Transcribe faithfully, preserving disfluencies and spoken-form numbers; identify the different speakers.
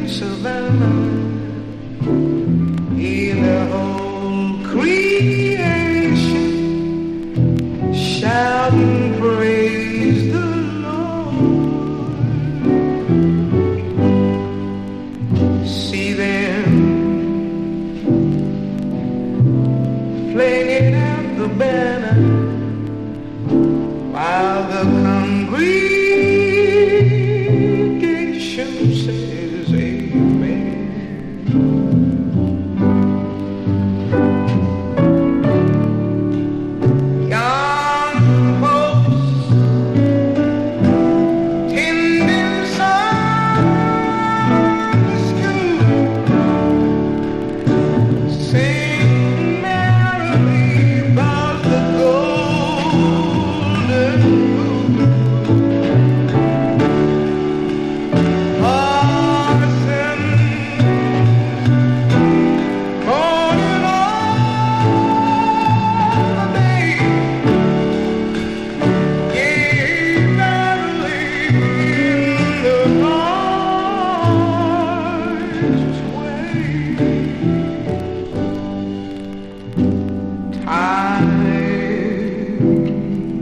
Speaker 1: Savannah, in the whole creation, shout and praise the Lord. See them flinging out the banner while the congregation says amen. Young folks tending Sunday school sing merrily about the golden moon. Way